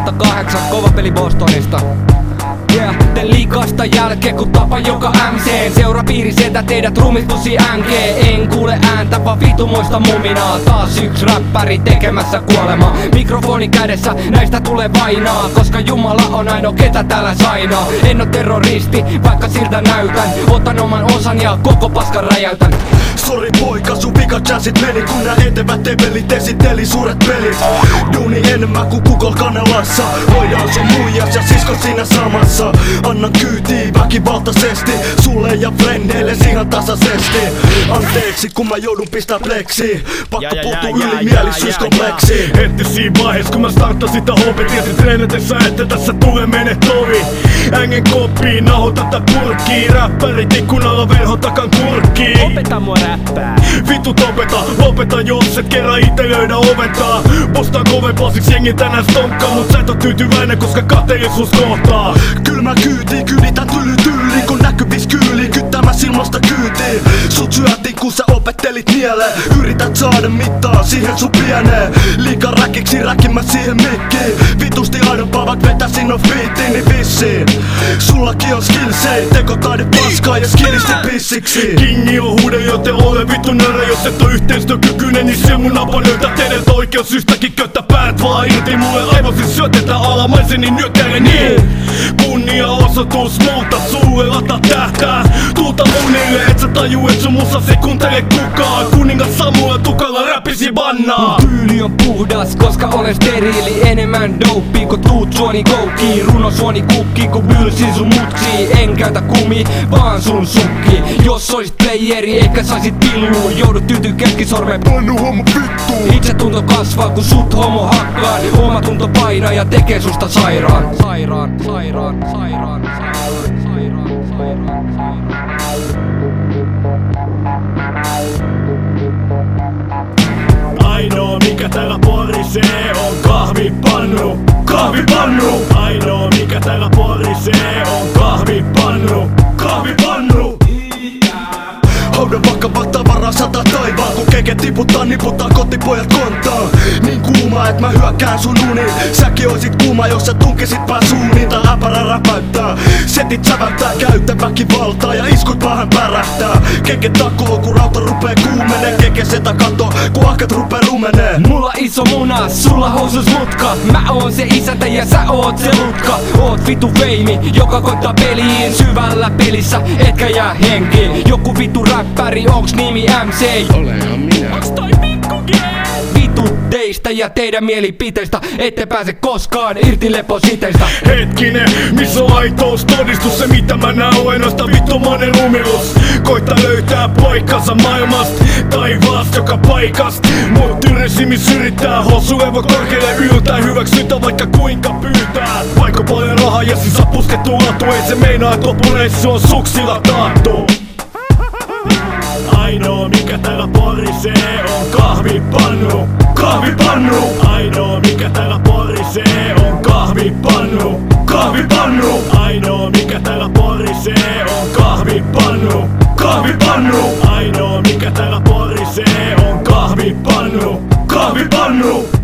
2008 kova peli Bostonista. Yeah, teen liikasta jälkeen kun tapa joka MC. Seurapiiri sieltä teidät rumistussi MG. En kuule ääntä vaan vitumoista muminaa. Taas yks räppäri tekemässä kuolemaa. Mikrofoni kädessä näistä tulee vainaa. Koska Jumala on ainoa ketä täällä sainaa. En oo terroristi vaikka siltä näytän. Otan oman osan ja koko paskan räjäytän. Sori poika, sun pikajazsit meni kun nää etevät evelit esitteli suuret pelit. Duuni enemmän kuin Google Kanelassa. Voidaan sun muijas ja sisko siinä samassa. Annan kyytii väkivaltaisesti sulle ja frendeille ihan tasaisesti. Anteeksi kun mä joudun pistää pleksiin. Pakko puuttuu ylimielisyyskompleksiin. Heti siinä vaiheessa kun mä starttasin tää hopi, tiesin treenatessa että tässä tulee mene tovi. Ängen koppiin, naho tätä purkkii. Räppärit ikkunalla verhon takan kurkkii. Opeta mua räppää. Vitut opeta jos et kerran ite löydä oventaa. Postaan kovempaa siksi jengi tänään stonkkaa. Mut sä et oo tyytyväinen koska kateellisuus kohtaa. Kylmä kyyti, kyyditän tyyliin kun näkyvis kyyli. Kyttämäs ilmasta kyytiin. Sut syötiin kun sä opettelit nieleen. Yrität saada mittaa siihen sun pieneen. Liika räkiksi räkimät siihen mikkiin. Vitusti aidompaa vaik vetäsin on fiittiin niin vissiin. Sullakin on skillsei, tekotaide paskaa ja skillisti pissiksi. Kingi on huude joten ole vittu nörä. Jos et oo yhteistyökykyinen niin se mun napa löytää teidät oikeus syystäkin köttä päät vaan irti. Mulle aivosin syötetään alamaisen niin nyökkäile niin. Kunnia-osoitus muuta sulle lata tähtää. Tuulta munille et sä taju et sun musa se kuuntele kukaan. Kuningas Samuel tukalla räppisi bannaa. Tyyli on puhdas koska olen steriili. Enemmän dopea kun tuut suoni koukkiin. Runo suoni kukkii kun bylsin sun mutsii. En käytä kumi vaan sun sukki. Jos oisit playeri eikä saisit pilluun. Joudut tyytyy keskisormen Pannu homo vittuun. Itsetunto kasvaa kun sut homo hakkaan. Omatunto painaa ja tekee susta sairaan. Sairaan, sairaan, sairaan, sairaan, sairaan, sairaan, sairaan. Ainoa mikä täällä porisee on kahvipannu. Kahvipannu. Ainoa mikä täällä porisee on kahvipannu. Kahvipannu. Haudan vakavaa tavaraa sata taivaan. Kun keke tiputtaa, niputtaa kotipojat kontaan. Niin kuuma et mä hyökkään sun uniin. Säkin oisit kuuma jos sä tunkisit pää suuniin. Tää äpärä räpäyttää. Setit säväyttää, käytä väkivaltaa ja iskut päähän pärähtää. Keke takoo kun rauta rupee kuumenee. Keke setä kato kun ahkat rupee rumenee. Mulla iso muna, sulla housus mutka. Mä oon se isäntä ja sä oot se lutka. Oot vitu feimi, joka koittaa peliin. Syvällä pelissä etkä jää henkiin. Joku vitu räppäri, onks nimi MC? Olehan minä. Onks toi pikku G? Vitu teistä ja teidän mielipiteistä. Ette pääse koskaan irti lepositeistä. Hetkinen, missä on aitous todistus? Se mitä mä näen ainoastaan vittumainen lumilus. Koittaa löytää paikkansa maailmasta taivaasta joka paikast. Mut yritsimis yrittää hosuevo korkealle yltää. Hyväksyntä vaikka kuinka pyytää. Vaikka paljon rahaa ja sisä puskettu latu. Ei se meinaa et lopureissu on suksilla taattu. Ainoa mikä täällä porisee on kahvipannu. Kahvipannu. Ainoa mikä täällä porisee on kahvipannu. Kahvipannu. Ainoa mikä täällä porisee on kahvipannu. Kahvipannu. Ainoa mikä täällä porisee on kahvipannu. Kahvipannu.